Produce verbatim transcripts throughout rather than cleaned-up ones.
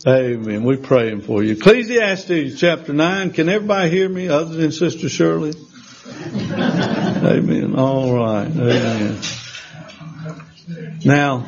Amen. We're praying for you. Ecclesiastes chapter nine. Can everybody hear me other than Sister Shirley? Amen. All right. Amen. Now,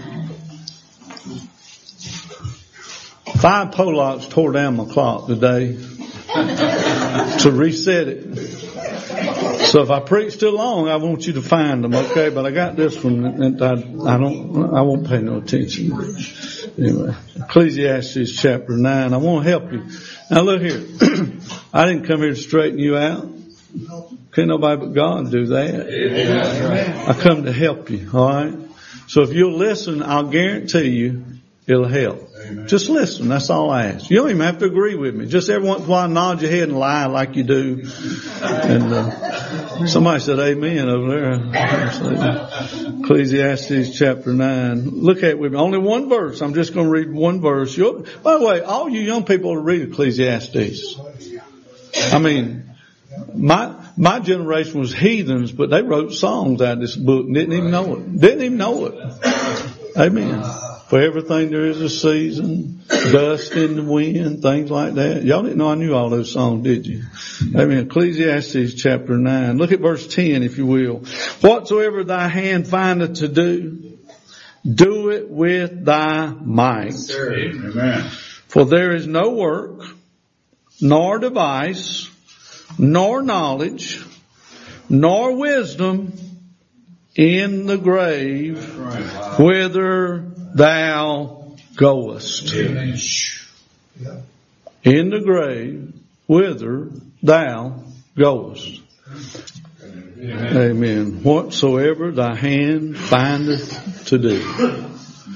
five Polacks tore down my clock today to reset it. So if I preach too long, I want you to find them, okay? But I got this one, and I, I don't, I won't pay no attention. Anyway, Ecclesiastes chapter nine. I want to help you. Now look here. I didn't come here to straighten you out. Can't nobody but God do that. Amen. I come to help you, all right? So if you'll listen, I'll guarantee you it'll help. Amen. Just listen. That's all I ask. You don't even have to agree with me. Just every once in a while nod your head and lie like you do. And uh, somebody said amen over there. Ecclesiastes chapter nine. Look at it with me. Only one verse. I'm just going to read one verse. You'll, by the way, all you young people ought to read Ecclesiastes. I mean, my my generation was heathens, but they wrote songs out of this book and didn't even know it. Didn't even know it. Amen. For everything there is a season, dust in the wind, things like that. Y'all didn't know I knew all those songs, did you? Amen. Ecclesiastes chapter nine. Look at verse ten, if you will. Whatsoever thy hand findeth to do, do it with thy might. Amen. For there is no work, nor device, nor knowledge, nor wisdom in the grave, whither thou goest. Amen. In the grave, whither thou goest. Amen. Amen. Whatsoever thy hand findeth to do.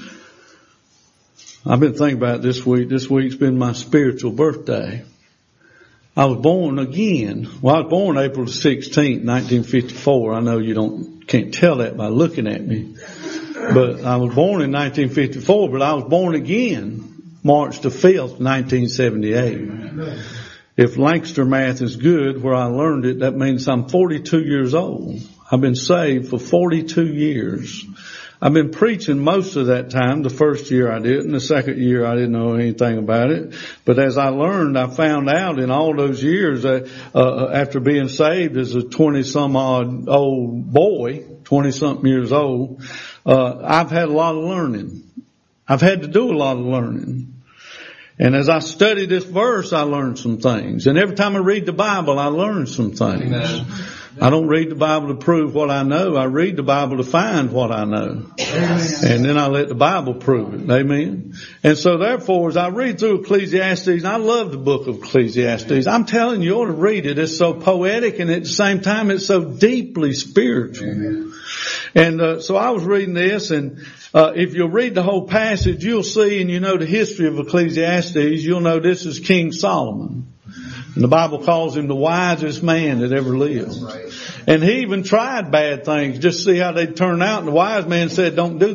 I've been thinking about it this week. This week's been my spiritual birthday. I was born again. Well, I was born April sixteenth, nineteen fifty-four. I know you don't, can't tell that by looking at me. But I was born in nineteen fifty-four, but I was born again March the fifth, nineteen seventy-eight. If Lancaster math is good, where I learned it, that means I'm forty-two years old. I've been saved for forty-two years. I've been preaching most of that time. The first year I didn't. The second year I didn't know anything about it. But as I learned, I found out in all those years that uh, after being saved as a twenty-some-odd old boy, twenty-something years old, uh, I've had a lot of learning. I've had to do a lot of learning. And as I study this verse, I learned some things. And every time I read the Bible, I learn some things. Amen. I don't read the Bible to prove what I know. I read the Bible to find what I know. Amen. And then I let the Bible prove it. Amen. And so therefore, as I read through Ecclesiastes, and I love the book of Ecclesiastes, I'm telling you, you ought to read it. It's so poetic, and at the same time, it's so deeply spiritual. Amen. And uh, so I was reading this, and uh, if you'll read the whole passage, you'll see, and you know the history of Ecclesiastes, you'll know this is King Solomon. And the Bible calls him the wisest man that ever lived. Right. And he even tried bad things just to see how they'd turn out. And the wise man said, don't do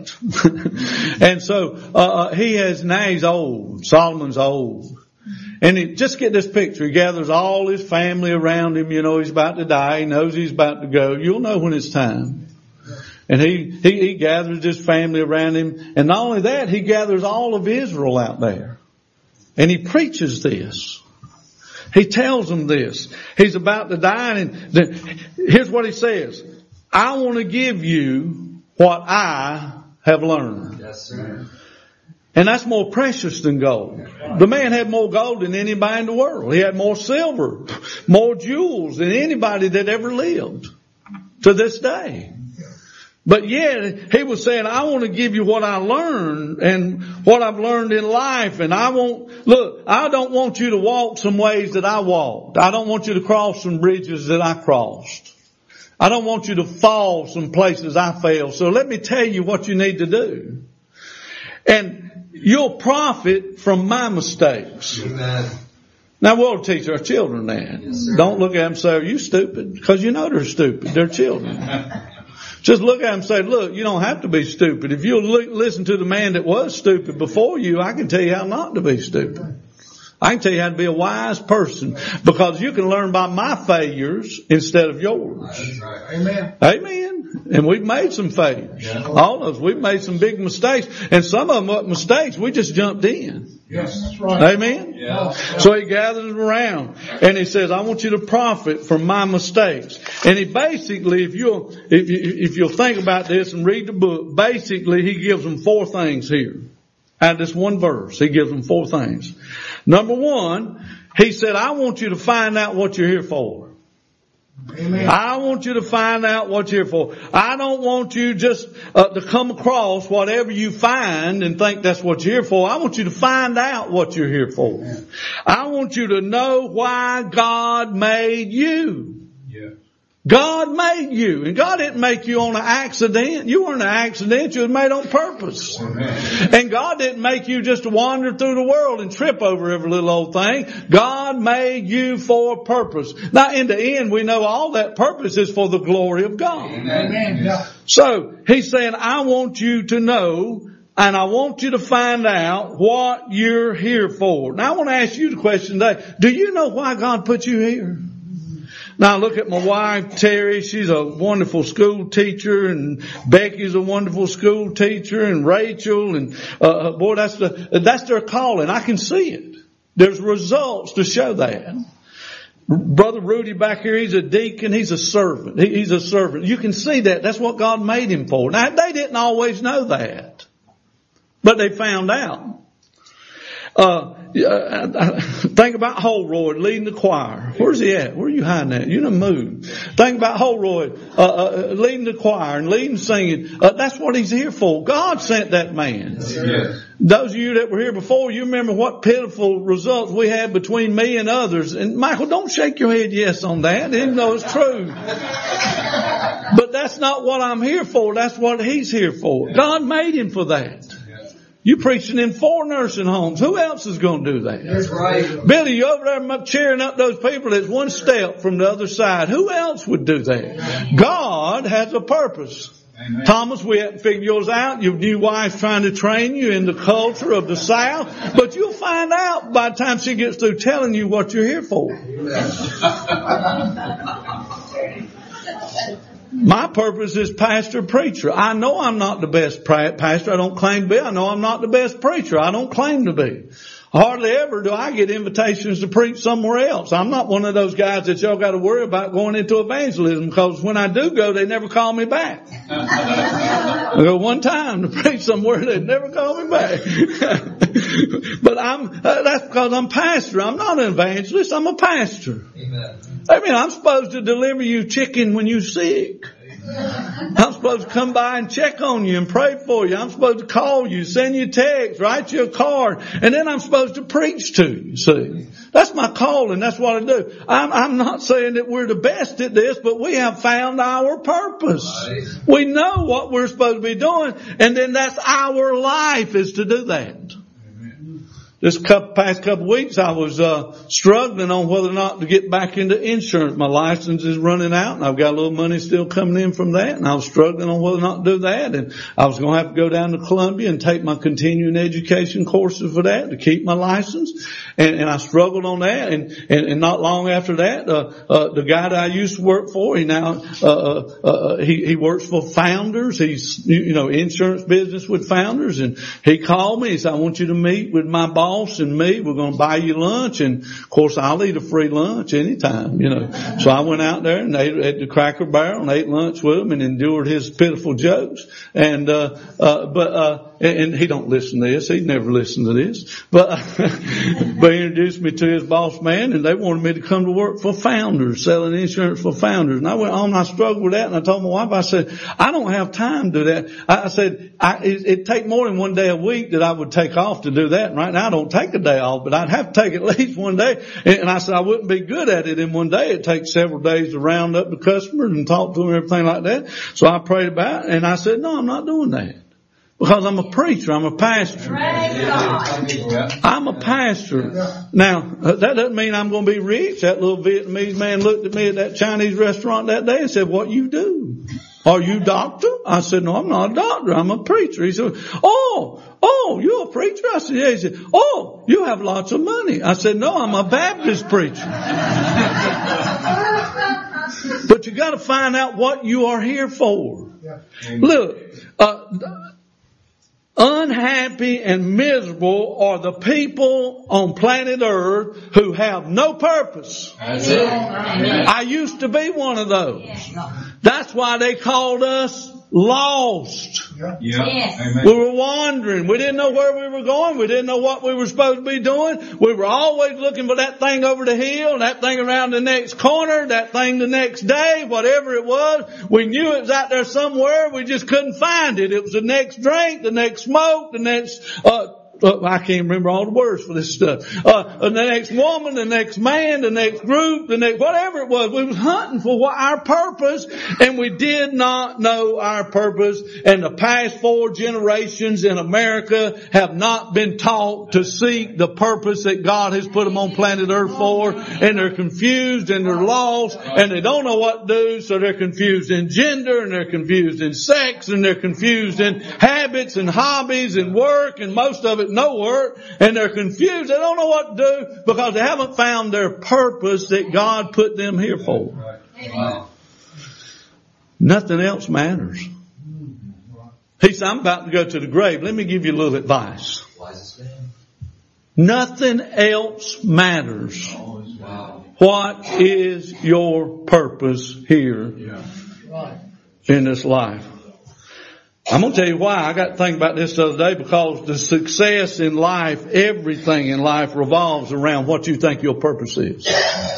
that. And so, uh, he has, now he's old. Solomon's old. And he, just get this picture. He gathers all his family around him. You know, he's about to die. He knows he's about to go. You'll know when it's time. And he, he, he gathers his family around him. And not only that, he gathers all of Israel out there. And he preaches this. He tells them this. He's about to die, and the, here's what he says. I want to give you what I have learned. Yes, sir. And that's more precious than gold. The man had more gold than anybody in the world. He had more silver, more jewels than anybody that ever lived to this day. But yet, he was saying, I want to give you what I learned and what I've learned in life. And I won't, look, I don't want you to walk some ways that I walked. I don't want you to cross some bridges that I crossed. I don't want you to fall some places I fell. So let me tell you what you need to do. And you'll profit from my mistakes. Amen. Now we'll teach our children that. Yes, don't look at them and say, are you stupid? Because you know they're stupid. They're children. Just look at him and say, look, you don't have to be stupid. If you'll look, listen to the man that was stupid before you, I can tell you how not to be stupid. I can tell you how to be a wise person, because you can learn by my failures instead of yours. That's right. Amen. Amen. And we've made some failures. Yeah. All of us, we've made some big mistakes. And some of them were mistakes. We just jumped in. Yes, that's right. Amen? Yeah. So he gathers them around and he says, I want you to profit from my mistakes. And he basically, if you'll, if, you, if you'll think about this and read the book, basically he gives them four things here. Out of this one verse, he gives them four things. Number one, he said, I want you to find out what you're here for. Amen. I want you to find out what you're here for. I don't want you just uh, to come across whatever you find and think that's what you're here for. I want you to find out what you're here for. Amen. I want you to know why God made you. Yeah. God made you. And God didn't make you on an accident. You weren't an accident. You were made on purpose. Amen. And God didn't make you just to wander through the world and trip over every little old thing. God made you for a purpose. Now, in the end, we know all that purpose is for the glory of God. Amen. Yeah. So, He's saying, I want you to know and I want you to find out what you're here for. Now, I want to ask you the question today. Do you know why God put you here? Now look at my wife, Terry. She's a wonderful school teacher, and Becky's a wonderful school teacher, and Rachel, and uh, boy, that's the that's their calling. I can see it. There's results to show that. Brother Rudy back here, he's a deacon. He's a servant. He, he's a servant. You can see that. That's what God made him for. Now they didn't always know that, but they found out. Uh, think about Holroyd leading the choir. Where's he at? Where are you hiding at? You're in a mood. Think about Holroyd, uh, uh, leading the choir and leading singing. Uh, that's what he's here for. God sent that man. Yes. Those of you that were here before, you remember what pitiful results we had between me and others. And Michael, don't shake your head yes on that, even though it's true. But that's not what I'm here for. That's what he's here for. God made him for that. You preaching in four nursing homes. Who else is going to do that? That's right. Billy, you over there cheering up those people that's one step from the other side. Who else would do that? God has a purpose. Amen. Thomas, we haven't figured yours out. Your new wife's trying to train you in the culture of the South. But you'll find out by the time she gets through telling you what you're here for. My purpose is pastor, preacher. I know I'm not the best pastor. I don't claim to be. I know I'm not the best preacher. I don't claim to be. Hardly ever do I get invitations to preach somewhere else. I'm not one of those guys that y'all got to worry about going into evangelism, because when I do go, they never call me back. I go one time to preach somewhere, they never call me back. But I'm, uh, that's because I'm pastor. I'm not an evangelist. I'm a pastor. Amen. I mean, I'm supposed to deliver you chicken when you're sick. I'm supposed to come by and check on you and pray for you. I'm supposed to call you, send you text, write you a card, and then I'm supposed to preach to you. See, that's my calling. That's what I do. I'm, I'm not saying that we're the best at this, but we have found our purpose. Right. We know what we're supposed to be doing, and then that's our life is to do that. This couple, past couple of weeks, I was uh struggling on whether or not to get back into insurance. My license is running out, and I've got a little money still coming in from that, and I was struggling on whether or not to do that. And I was going to have to go down to Columbia and take my continuing education courses for that to keep my license. And, and I struggled on that. And, and, and not long after that, uh, uh the guy that I used to work for, he now uh, uh, uh he, he works for Founders. He's, you know, insurance business with Founders, and he called me. He said, I want you to meet with my boss and me. We're going to buy you lunch, and of course I'll eat a free lunch anytime, you know. So I went out there and ate at the Cracker Barrel and ate lunch with him and endured his pitiful jokes. And uh, uh but uh and, and he don't listen to this. He'd never listened to this. But uh, but he introduced me to his boss man, and they wanted me to come to work for Founders, selling insurance for Founders. And I went on. I struggled with that, and I told my wife, I said, I don't have time to do that. I, I said I, it, it'd take more than one day a week that I would take off to do that. And right now I don't take a day off, but I'd have to take at least one day. And I said I wouldn't be good at it in one day. It takes several days to round up the customers and talk to them and everything like that. So I prayed about it, and I said, no, I'm not doing that. Because I'm a preacher. I'm a pastor. I'm a pastor. Now, that doesn't mean I'm going to be rich. That little Vietnamese man looked at me at that Chinese restaurant that day and said, what you do? Are you doctor? I said, no, I'm not a doctor. I'm a preacher. He said, oh, oh, you're a preacher? I said, yeah. He said, oh, you have lots of money. I said, no, I'm a Baptist preacher. But you got to find out what you are here for. Look, uh, unhappy and miserable are the people on planet Earth who have no purpose. That's it. Amen. I used to be one of those. That's why they called us lost. Yeah. Yes. Amen. We were wandering. We didn't know where we were going. We didn't know what we were supposed to be doing. We were always looking for that thing over the hill, that thing around the next corner, that thing the next day, whatever it was. We knew it was out there somewhere. We just couldn't find it. It was the next drink, the next smoke, the next, uh, Uh, I can't remember all the words for this stuff. Uh, the next woman, the next man, the next group, the next, whatever it was. We was hunting for what, our purpose, and we did not know our purpose. And the past four generations in America have not been taught to seek the purpose that God has put them on planet Earth for. And they're confused and they're lost and they don't know what to do. So they're confused in gender and they're confused in sex and they're confused in habits and hobbies and work, and most of it no work, and they're confused. They don't know what to do because they haven't found their purpose that God put them here for. Wow. Nothing else matters. He said, I'm about to go to the grave. Let me give you a little advice. Nothing else matters. What is your purpose here in this life? I'm going to tell you why. I got to think about this the other day, because the success in life, everything in life revolves around what you think your purpose is.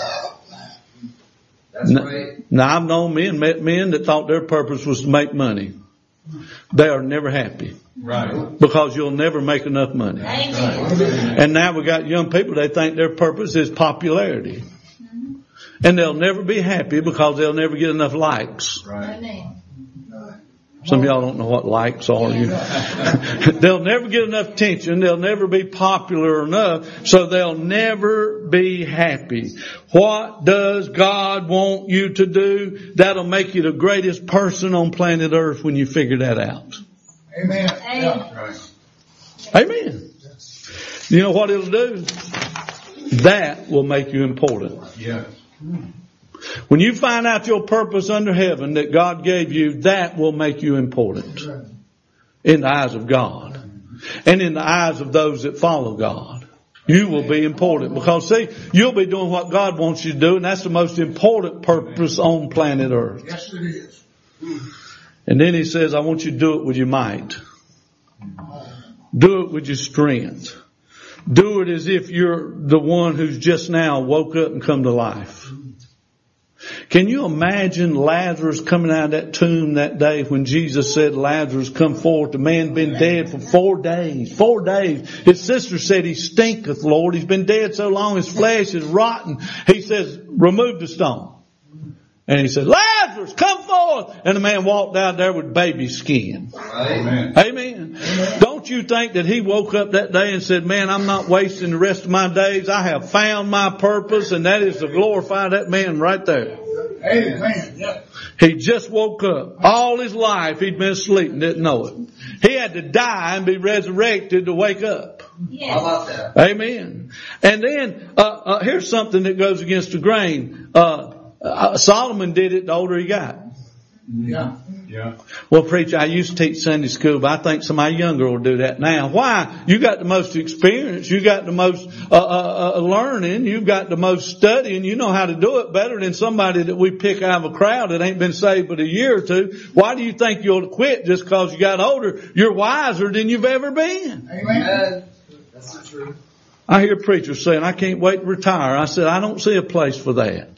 That's now, right. Now, I've known men, met men that thought their purpose was to make money. They are never happy. Right. Because you'll never make enough money. Right. And now we got young people, they think their purpose is popularity. And they'll never be happy because they'll never get enough likes. Right. Some of y'all don't know what likes are. You, they'll never get enough attention. They'll never be popular enough. So they'll never be happy. What does God want you to do? That'll make you the greatest person on planet Earth when you figure that out. Amen. Yeah. Amen. You know what it'll do? That will make you important. Yeah. When you find out your purpose under heaven that God gave you, that will make you important in the eyes of God and in the eyes of those that follow God. You will be important because, see, you'll be doing what God wants you to do, and that's the most important purpose on planet Earth. Yes, it is. And then he says, I want you to do it with your might. Do it with your strength. Do it as if you're the one who's just now woke up and come to life. Can you imagine Lazarus coming out of that tomb that day when Jesus said, Lazarus, come forth? The man been dead for four days. Four days. His sister said, he stinketh, Lord. He's been dead so long, his flesh is rotten. He says, remove the stone. And he said, Lazarus, come forth. And the man walked out there with baby skin. Amen. Amen. Don't you think that he woke up that day and said, man, I'm not wasting the rest of my days. I have found my purpose, and that is to glorify that man right there. Amen. Yeah. He just woke up. All his life he'd been asleep and didn't know it. He had to die and be resurrected to wake up. Yes. How about that? Amen. And then, uh, uh, here's something that goes against the grain. Uh, uh, Solomon did it the older he got. Yeah. Yeah. Well, preacher, I used to teach Sunday school, but I think somebody younger will do that now. Why? You got the most experience. You got the most uh, uh, uh, learning. You've got the most studying. You know how to do it better than somebody that we pick out of a crowd that ain't been saved but a year or two. Why do you think you'll quit just because you got older? You're wiser than you've ever been. Amen. That's the truth. I hear preachers saying, I can't wait to retire. I said, I don't see a place for that.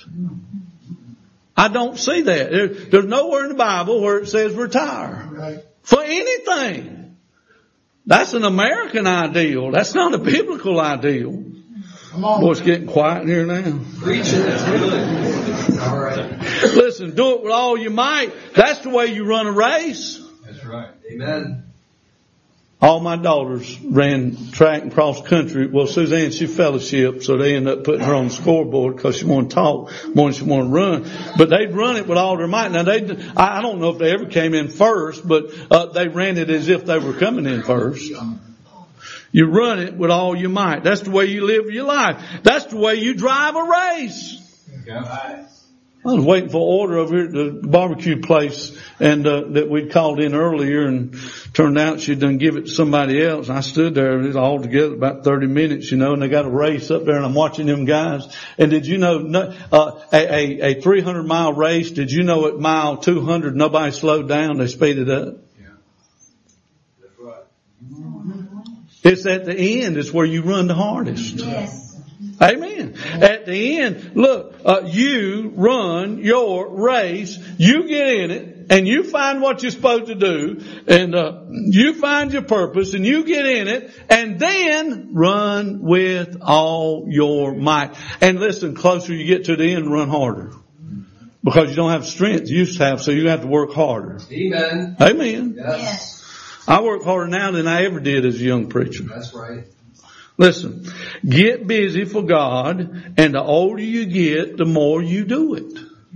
I don't see that. There, there's nowhere in the Bible where it says retire. Right. For anything. That's an American ideal. That's not a biblical ideal. Come on. Boy, it's getting quiet in here now. Preaching, that's good. All right. Listen, do it with all you might. That's the way you run a race. That's right. Amen. All my daughters ran track and cross country. Well, Suzanne, she fellowship, so they ended up putting her on the scoreboard because she wanted to talk more than she wanted to run. But they'd run it with all their might. Now, they, I don't know if they ever came in first, but uh, they ran it as if they were coming in first. You run it with all your might. That's the way you live your life. That's the way you drive a race. I was waiting for order over here at the barbecue place and, uh, that we'd called in earlier, and turned out she'd done give it to somebody else. I stood there, it was all together about thirty minutes, you know, and they got a race up there, and I'm watching them guys. And did you know, uh, a, a, a three hundred mile race, did you know at mile two hundred nobody slowed down, they speeded up? Yeah. That's right. It's at the end, it's where you run the hardest. Yes. Amen. At the end, look, uh, you run your race, you get in it, and you find what you're supposed to do, and uh, you find your purpose, and you get in it, and then run with all your might. And listen, closer you get to the end, run harder. Because you don't have strength you used to have, so you have to work harder. Amen. Amen. Yes. I work harder now than I ever did as a young preacher. That's right. Listen, get busy for God, and the older you get, the more you do it.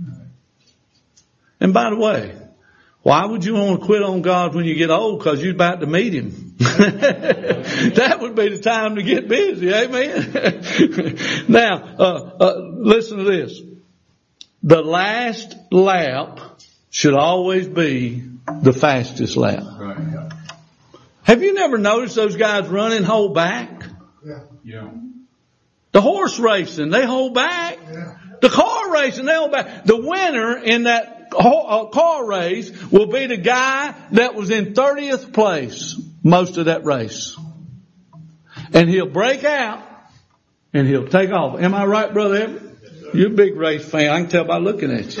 And by the way, why would you want to quit on God when you get old? Because you're about to meet Him. That would be the time to get busy. Amen. Now, uh, uh, listen to this. The last lap should always be the fastest lap. Right. Yeah. Have you never noticed those guys running hold back? Yeah. Yeah. The horse racing, they hold back. Yeah. The car racing, they hold back. The winner in that car race will be the guy that was in thirtieth place most of that race. And he'll break out and he'll take off. Am I right, Brother Everett? You're a big race fan. I can tell by looking at you.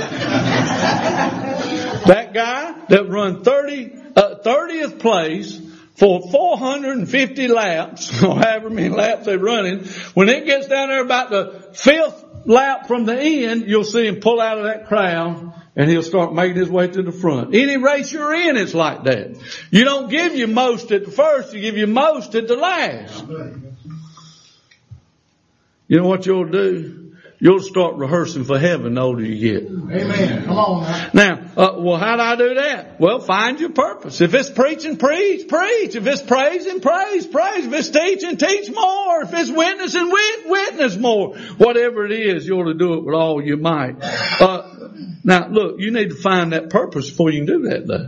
That guy that run thirty, uh, thirtieth place for four hundred fifty laps, or however many laps they're running, when it gets down there about the fifth lap from the end, you'll see him pull out of that crowd and he'll start making his way to the front. Any race you're in, it's like that. You don't give your most at the first, you give your most at the last. You know what you'll do? You'll start rehearsing for heaven the older you get. Amen. Come on now. Now, uh, well, how do I do that? Well, find your purpose. If it's preaching, preach, preach. If it's praising, praise, praise. If it's teaching, teach more. If it's witnessing, wit- witness more. Whatever it is, you ought to do it with all your might. Uh, now, look, you need to find that purpose before you can do that, though.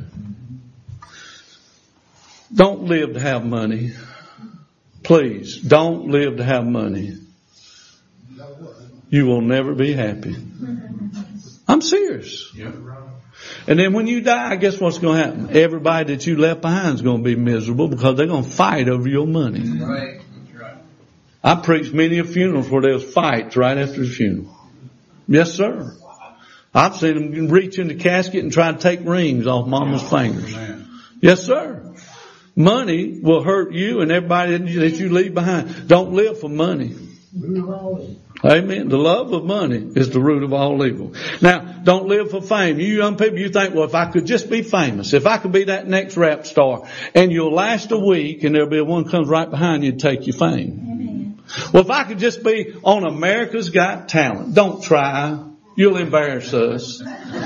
Don't live to have money. Please, don't live to have money. You will never be happy. I'm serious. Yeah. And then when you die, guess what's going to happen? Everybody that you left behind is going to be miserable because they're going to fight over your money. Right. That's right. I preached many of funerals where there was fights right after the funeral. Yes, sir. I've seen them reach in the casket and try to take rings off mama's fingers. Yes, sir. Money will hurt you and everybody that you leave behind. Don't live for money. Amen. The love of money is the root of all evil. Now, don't live for fame. You young people, you think, well, if I could just be famous, if I could be that next rap star, and you'll last a week and there'll be one comes right behind you to take your fame. Amen. Well, if I could just be on America's Got Talent, don't try. You'll embarrass us.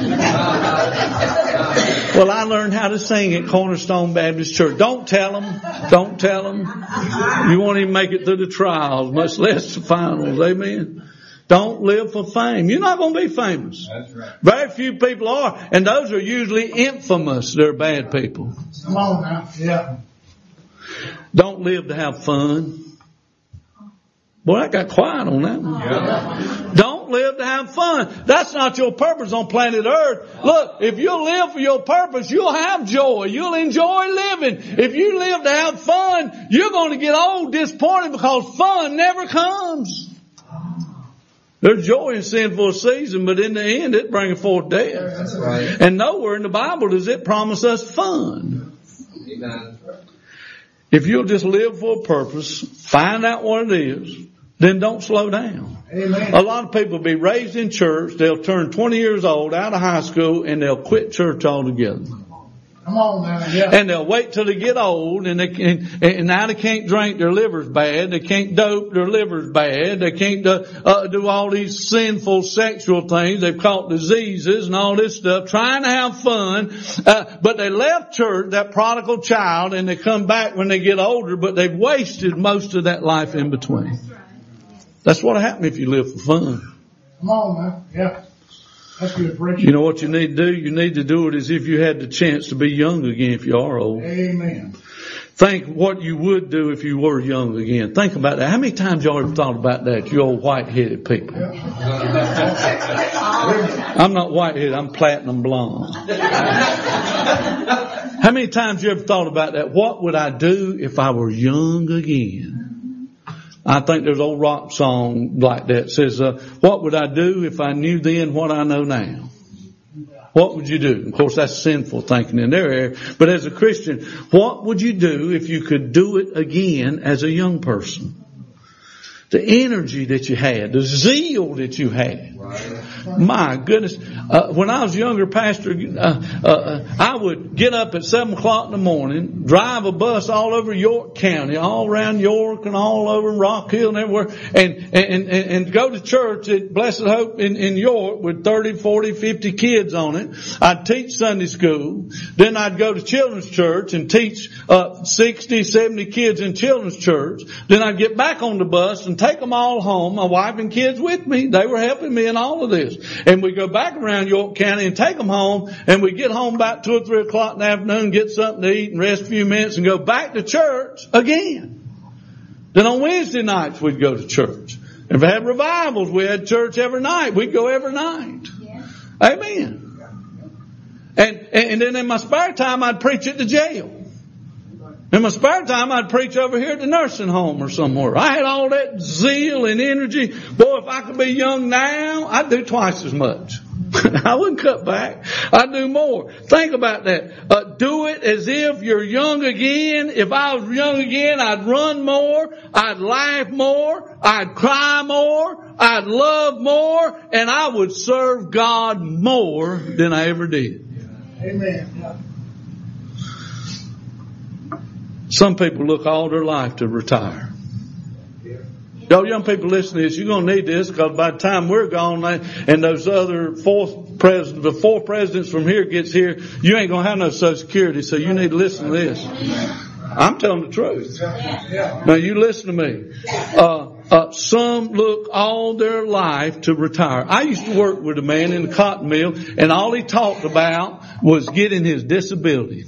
Well, I learned how to sing at Cornerstone Baptist Church. Don't tell them. Don't tell them. You won't even make it through the trials, much less the finals. Amen. Don't live for fame. You're not going to be famous. That's right. Very few people are. And those are usually infamous. They're bad people. Come on now. Yeah. Don't live to have fun. Boy, I got quiet on that one. Yeah. Don't live to have fun. That's not your purpose on planet Earth. Look, if you live for your purpose, you'll have joy. You'll enjoy living. If you live to have fun, you're going to get old disappointed because fun never comes. There's joy in sin for a season, but in the end, it brings forth death. That's right. And nowhere in the Bible does it promise us fun. Amen. If you'll just live for a purpose, find out what it is, then don't slow down. Amen. A lot of people will be raised in church, they'll turn twenty years old out of high school, and they'll quit church altogether. Come on now. Yeah. And they'll wait till they get old, and they can, and now they can't drink, their liver's bad. They can't dope, their liver's bad. They can't do, uh, do all these sinful sexual things. They've caught diseases and all this stuff, trying to have fun. Uh, but they left church, that prodigal child, and they come back when they get older, but they've wasted most of that life in between. That's what'll happen if you live for fun. Come on now. Yeah. That's good preaching. You know what you need to do? You need to do it as if you had the chance to be young again if you are old. Amen. Think what you would do if you were young again. Think about that. How many times y'all ever thought about that, you old white-headed people? Yeah. I'm not white-headed, I'm platinum blonde. How many times you ever thought about that? What would I do if I were young again? I think there's an old rock song like that. It says, uh, what would I do if I knew then what I know now? What would you do? Of course, that's sinful thinking in their area. But as a Christian, what would you do if you could do it again as a young person? The energy that you had, the zeal that you had. My goodness. Uh, when I was younger, Pastor, uh, uh, I would get up at seven o'clock in the morning, drive a bus all over York County, all around York and all over Rock Hill and everywhere, and, and, and, and go to church at Blessed Hope in, in York with thirty, forty, fifty kids on it. I'd teach Sunday school. Then I'd go to children's church and teach uh, sixty, seventy kids in children's church. Then I'd get back on the bus and take them all home, my wife and kids with me. They were helping me in all of this. And we go back around York County and take them home, and we get home about two or three o'clock in the afternoon, get something to eat and rest a few minutes and go back to church again. Then on Wednesday nights we'd go to church. If we had revivals, we had church every night. We'd go every night. Yeah. Amen. And, and then in my spare time I'd preach at the jail. In my spare time, I'd preach over here at the nursing home or somewhere. I had all that zeal and energy. Boy, if I could be young now, I'd do twice as much. I wouldn't cut back. I'd do more. Think about that. Uh, do it as if you're young again. If I was young again, I'd run more. I'd laugh more. I'd cry more. I'd love more. And I would serve God more than I ever did. Amen. Yeah. Some people look all their life to retire. Y'all young people listen to this, you're going to need this, because by the time we're gone and those other four presidents, the four presidents from here gets here, you ain't going to have no Social Security, so you need to listen to this. I'm telling the truth. Now you listen to me. Uh, uh, some look all their life to retire. I used to work with a man in the cotton mill, and all he talked about was getting his disability.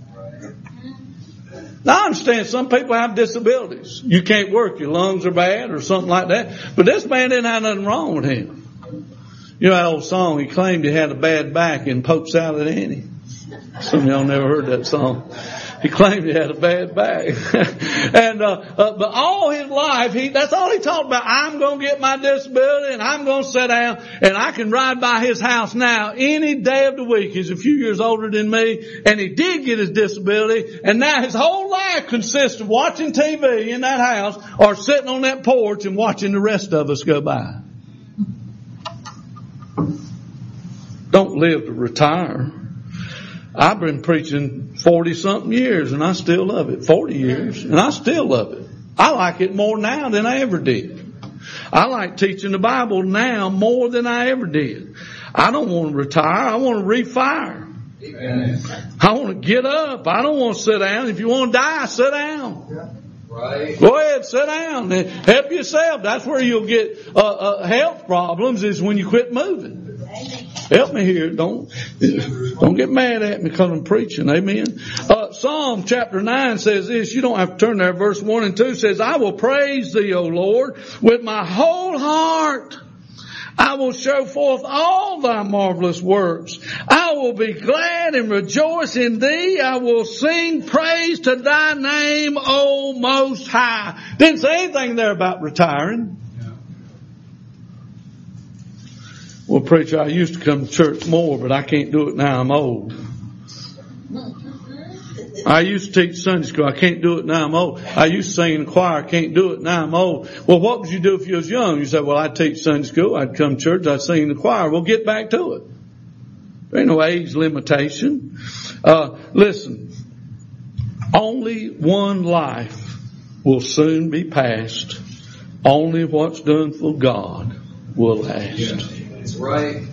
Now I understand some people have disabilities. You can't work, your lungs are bad or something like that. But this man didn't have nothing wrong with him. You know that old song, he claimed he had a bad back in Pope Salad Annie. Some of y'all never heard that song. He claimed he had a bad back. and, uh, uh, but all his life, he, that's all he talked about. I'm going to get my disability and I'm going to sit down and I can ride by his house now any day of the week. He's a few years older than me, and he did get his disability, and now his whole life consists of watching T V in that house or sitting on that porch and watching the rest of us go by. Don't live to retire. I've been preaching forty something years and I still love it. forty years and I still love it. I like it more now than I ever did. I like teaching the Bible now more than I ever did. I don't want to retire. I want to refire. Amen. I want to get up. I don't want to sit down. If you want to die, sit down. Yeah. Right. Go ahead, sit down and help yourself. That's where you'll get uh, uh, health problems, is when you quit moving. Help me here. Don't, don't get mad at me because I'm preaching. Amen. Uh, Psalm chapter nine says this. You don't have to turn there. Verse one and two says, I will praise thee, O Lord, with my whole heart. I will show forth all thy marvelous works. I will be glad and rejoice in thee. I will sing praise to thy name, O Most High. Didn't say anything there about retiring. Well, preacher, I used to come to church more, but I can't do it now. I'm old. I used to teach Sunday school. I can't do it now. I'm old. I used to sing in the choir. I can't do it now. I'm old. Well, what would you do if you was young? You say, well, I'd teach Sunday school. I'd come to church. I'd sing in the choir. Well, get back to it. There ain't no age limitation. Uh, listen, only one life will soon be passed. Only what's done for God will last. Yeah. That's right.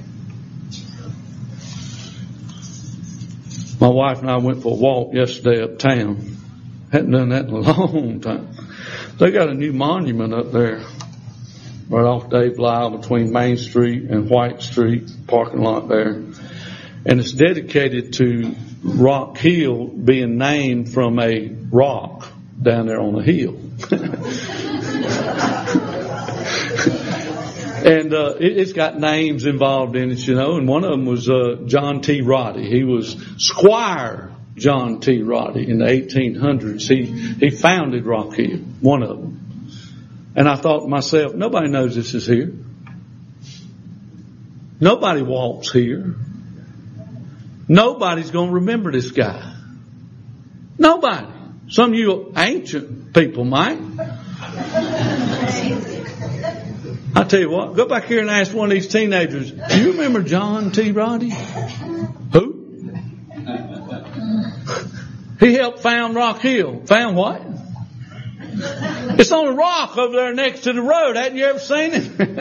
My wife and I went for a walk yesterday uptown. Hadn't done that in a long time. They got a new monument up there. right off Dave Lyle between Main Street and White Street, parking lot there. And it's dedicated to Rock Hill being named from a rock down there on the hill. And uh, it, it's got names involved in it, you know, and one of them was uh, John T. Roddy. He was Squire John T. Roddy in the eighteen hundreds. He, he founded Rock Hill, one of them. And I thought to myself, nobody knows this is here. Nobody walks here. Nobody's going to remember this guy. Nobody. Some of you ancient people might. I tell you what, go back here and ask one of these teenagers, do you remember John T. Roddy? Who? He helped found Rock Hill. Found what? It's on a rock over there next to the road. Hadn't you ever seen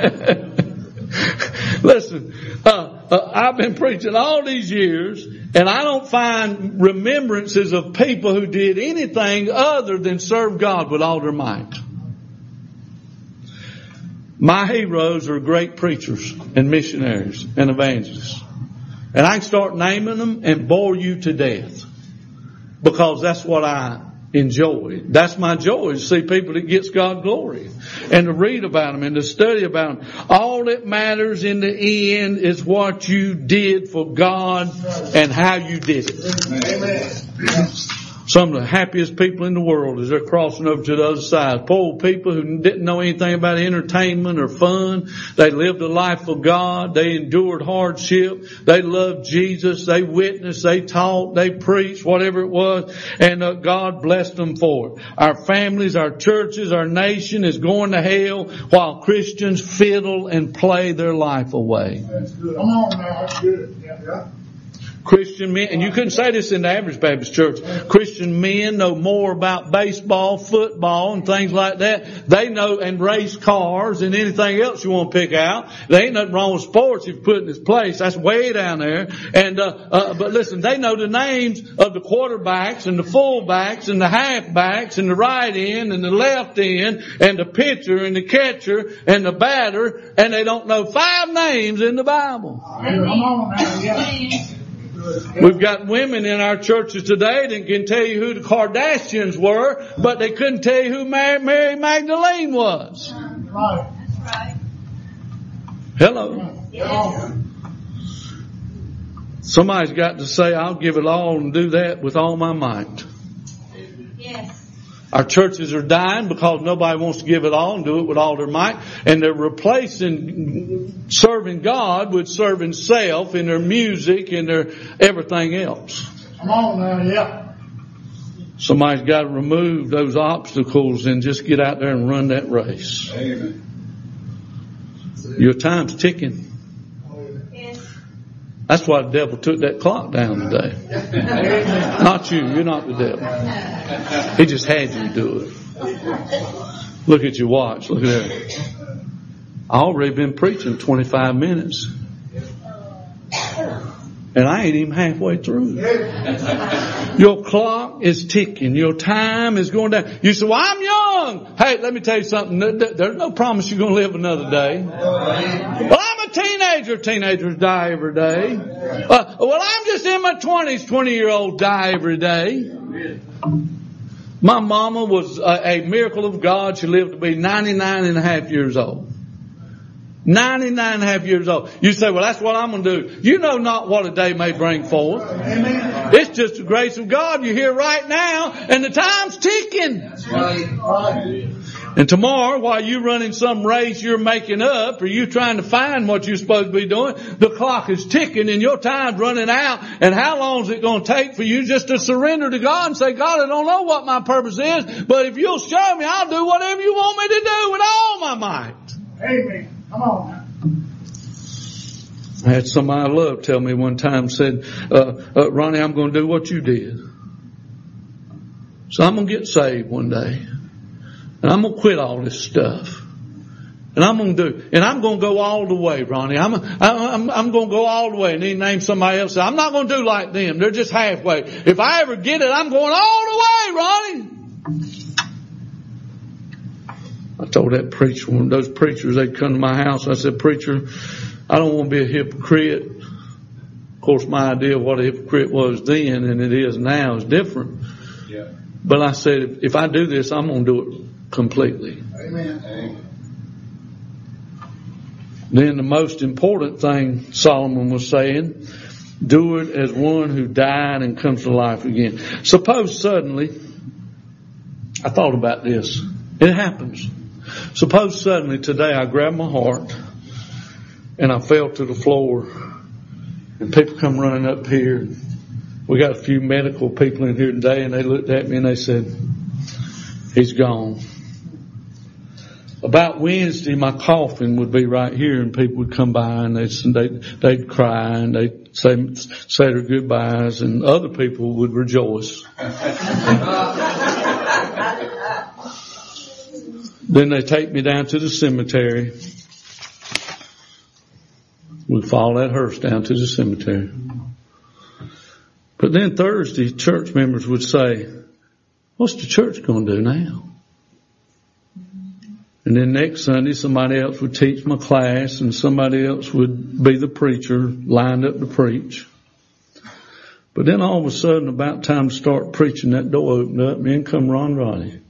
it? Listen, uh, uh, I've been preaching all these years, and I don't find remembrances of people who did anything other than serve God with all their might. My heroes are great preachers and missionaries and evangelists. And I can start naming them and bore you to death. Because that's what I enjoy. That's my joy, to see people that gets God glory. And to read about them and to study about them. All that matters in the end is what you did for God and how you did it. Amen. Some of the happiest people in the world as they're crossing over to the other side. Poor people who didn't know anything about entertainment or fun. They lived a life for God. They endured hardship. They loved Jesus. They witnessed. They taught. They preached. Whatever it was. And uh, God blessed them for it. Our families, our churches, our nation is going to hell while Christians fiddle and play their life away. That's good. Come on now. That's good. Yeah, yeah. Christian men, and you couldn't say this in the average Baptist church, Christian men know more about baseball, football, and things like that. They know, and race cars and anything else you want to pick out. There ain't nothing wrong with sports if you put it in its place. That's way down there. And, uh, uh, but listen, they know the names of the quarterbacks and the fullbacks and the halfbacks and the right end and the left end and the pitcher and the catcher and the batter, and they don't know five names in the Bible. Come on now. Yeah. We've got women in our churches today that can tell you who the Kardashians were, but they couldn't tell you who Mary, Mary Magdalene was. Right. That's right. Hello. Yes. Somebody's got to say, I'll give it all and do that with all my might. Yes. Our churches are dying because nobody wants to give it all and do it with all their might. And they're replacing serving God with serving self in their music and their everything else. Come on now, yeah. Somebody's got to remove those obstacles and just get out there and run that race. Amen. Your time's ticking. Yes. That's why the devil took that clock down today. Not you. You're not the devil. He just had you do it. Look at your watch. Look at that. I already been preaching twenty-five minutes. And I ain't even halfway through. Your clock is ticking. Your time is going down. You say, well, I'm young. Hey, let me tell you something. There's no promise you're going to live another day. Well, I'm a teenager. Teenagers die every day. Uh, well, I'm just in my twenties. twenty-year-olds die every day. My mama was a, a miracle of God. She lived to be ninety-nine and a half years old. ninety-nine and a half years old. You say, well, that's what I'm going to do. You know not what a day may bring forth. Amen. It's just the grace of God. You're here right now, and the time's ticking. That's right. And tomorrow, while you're running some race you're making up, or you trying to find what you're supposed to be doing, the clock is ticking and your time's running out. And how long is it going to take for you just to surrender to God and say, God, I don't know what my purpose is, but if you'll show me, I'll do whatever you want me to do with all my might. Amen. Come on now. I had somebody I love tell me one time, said, uh, uh, Ronnie, I'm going to do what you did. So I'm going to get saved one day. And I'm going to quit all this stuff. And I'm going to do, and I'm going to go all the way, Ronnie. I'm, I'm, I'm going to go all the way. And he named somebody else. I'm not going to do like them. They're just halfway. If I ever get it, I'm going all the way, Ronnie. I told that preacher, one of those preachers, they'd come to my house. I said, preacher, I don't want to be a hypocrite. Of course, my idea of what a hypocrite was then and it is now is different. Yeah. But I said, if, if I do this, I'm going to do it completely. Amen. Amen. Then the most important thing Solomon was saying, do it as one who died and comes to life again. Suppose suddenly, I thought about this. It happens. Suppose suddenly today I grabbed my heart and I fell to the floor and people come running up here. We got a few medical people in here today and they looked at me and they said, he's gone. About Wednesday, my coffin would be right here and people would come by and they'd, they'd, they'd cry and they'd say, say their goodbyes and other people would rejoice. Then they take me down to the cemetery. We follow that hearse down to the cemetery. But then Thursday, church members would say, what's the church going to do now? And then next Sunday, somebody else would teach my class and somebody else would be the preacher lined up to preach. But then all of a sudden, about time to start preaching, that door opened up and in come Ron Roddy.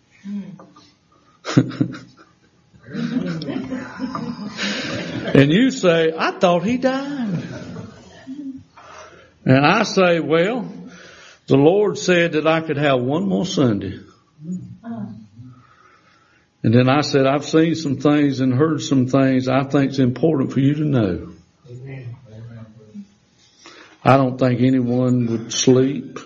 And you say, I thought he died. And I say, well, the Lord said that I could have one more Sunday. And then I said, I've seen some things and heard some things I think it's important for you to know. Amen. I don't think anyone would sleep.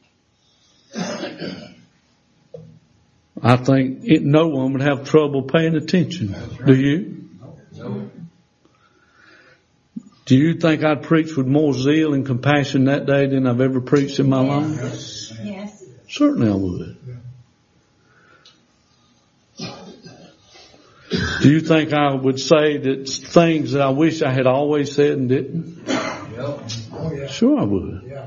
I think it, no one would have trouble paying attention. Right. Do you? No. Do you think I'd preach with more zeal and compassion that day than I've ever preached in my life? Yes. Yes. Certainly I would. Do you think I would say that things that I wish I had always said and didn't? Oh, yeah. Sure I would. Yeah.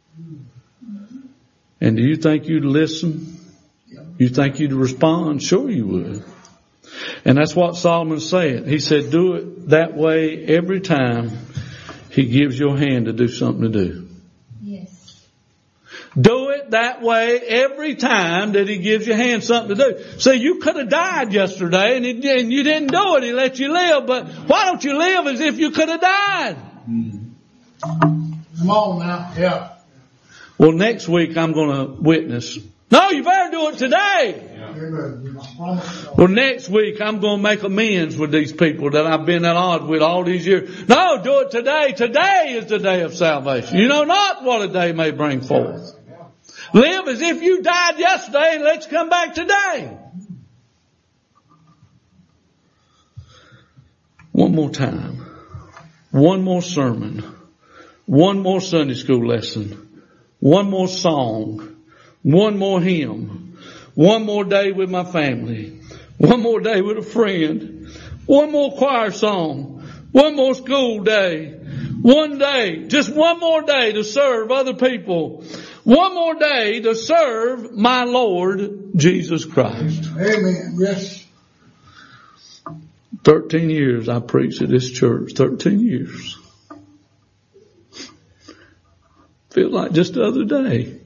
And do you think you'd listen? You think you'd respond? Sure you would. And that's what Solomon said. He said, do it that way every time he gives your hand to do something to do. Yes. Do it that way every time that he gives your hand something to do. See, you could have died yesterday and, it, and you didn't do it. He let you live. But why don't you live as if you could have died? Come on now. Yeah. Well, next week I'm going to witness. No, you better do it today. Yeah. Well, next week I'm going to make amends with these people that I've been at odds with all these years. No, do it today. Today is the day of salvation. You know not what a day may bring forth. Live as if you died yesterday and let's come back today. One more time. One more sermon. One more Sunday school lesson. One more song. One more hymn. One more day with my family. One more day with a friend. One more choir song. One more school day. One day, just one more day to serve other people. One more day to serve my Lord Jesus Christ. Amen. Yes. Thirteen years I preached at this church. Thirteen years. Feel like just the other day.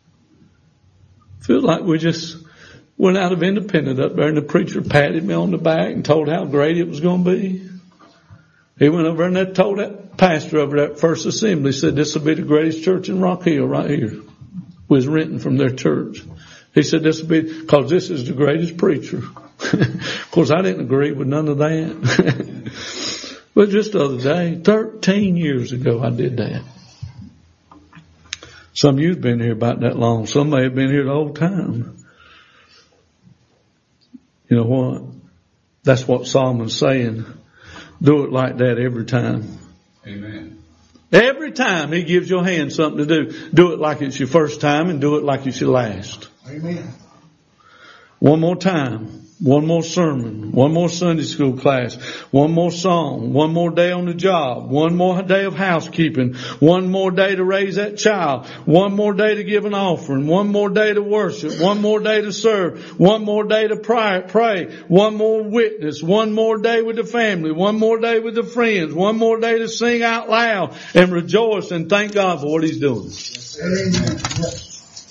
Feel like we just went out of Independent up there and the preacher patted me on the back and told how great it was going to be. He went over and that told that pastor over that First Assembly, said this will be the greatest church in Rock Hill right here. Was renting from their church. He said this will be, because this is the greatest preacher. Of course I didn't agree with none of that. But just the other day, thirteen years ago I did that. Some of you've been here about that long. Some may have been here the whole time. You know what? That's what Solomon's saying. Do it like that every time. Amen. Every time he gives your hand something to do, do it like it's your first time and do it like it's your last. Amen. One more time. One more sermon, one more Sunday school class, one more song, one more day on the job, one more day of housekeeping, one more day to raise that child, one more day to give an offering, one more day to worship, one more day to serve, one more day to pray, pray, one more witness, one more day with the family, one more day with the friends, one more day to sing out loud and rejoice and thank God for what He's doing. Amen. Yes.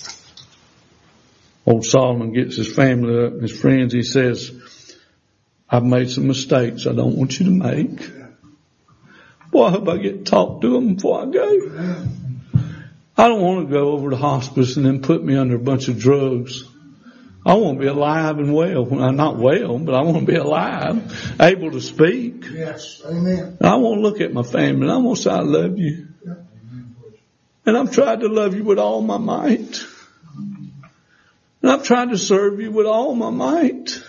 Old Solomon gets his family up, his friends. He says, I've made some mistakes I don't want you to make. Boy, I hope I get to talk to them before I go. I don't want to go over to hospice and then put me under a bunch of drugs. I want to be alive and well. Well, I'm not well, but I want to be alive, able to speak. Yes. Amen. I want to look at my family and I want to say, I love you. And I've tried to love you with all my might. And I've tried to serve you with all my might.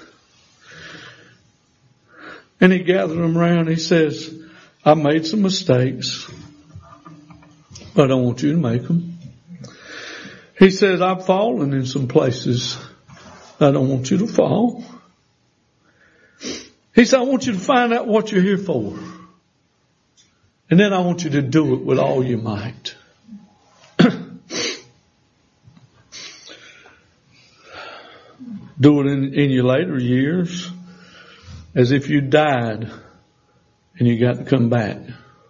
And he gathered them around. He says, I made some mistakes, but I don't want you to make them. He says, I've fallen in some places. I don't want you to fall. He said, I want you to find out what you're here for. And then I want you to do it with all your might. Do it in, in your later years as if you died and you got to come back.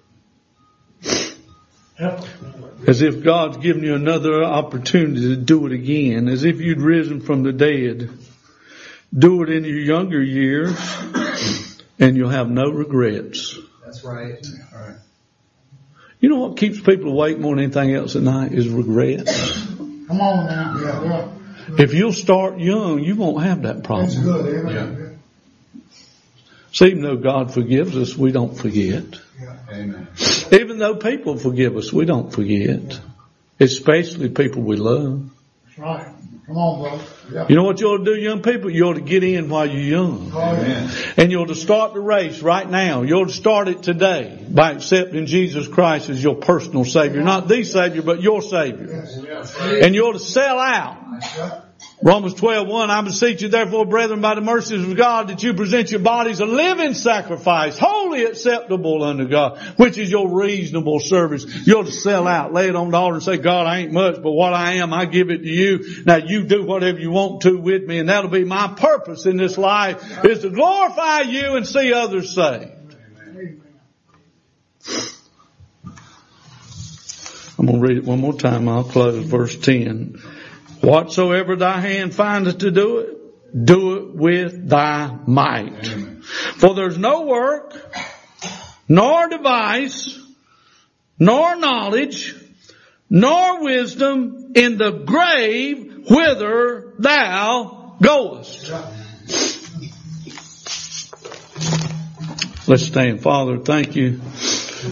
As if God's given you another opportunity to do it again. As if you'd risen from the dead. Do it in your younger years and you'll have no regrets. That's right. All right. You know what keeps people awake more than anything else at night is regrets. Come on now. Yeah, yeah. If you'll start young, you won't have that problem. That's good. Amen. Yeah. So even though God forgives us, we don't forget. Yeah. Amen. Even though people forgive us, we don't forget. Especially people we love. That's right. Come on, brother. Yeah. You know what you ought to do, young people? You ought to get in while you're young. Amen. And you ought to start the race right now. You ought to start it today by accepting Jesus Christ as your personal Savior. Not the Savior, but your Savior. Yes. And you ought to sell out. Yeah. Romans twelve one, I beseech you therefore, brethren, by the mercies of God, that you present your bodies a living sacrifice, wholly acceptable unto God, which is your reasonable service. You ought to sell out, lay it on the altar and say, God, I ain't much, but what I am, I give it to you. Now you do whatever you want to with me, and that'll be my purpose in this life, is to glorify you and see others saved. Amen. I'm going to read it one more time. I'll close verse ten. Whatsoever thy hand findeth to do it, do it with thy might. Amen. For there's no work, nor device, nor knowledge, nor wisdom in the grave whither thou goest. Let's stand. Father, thank you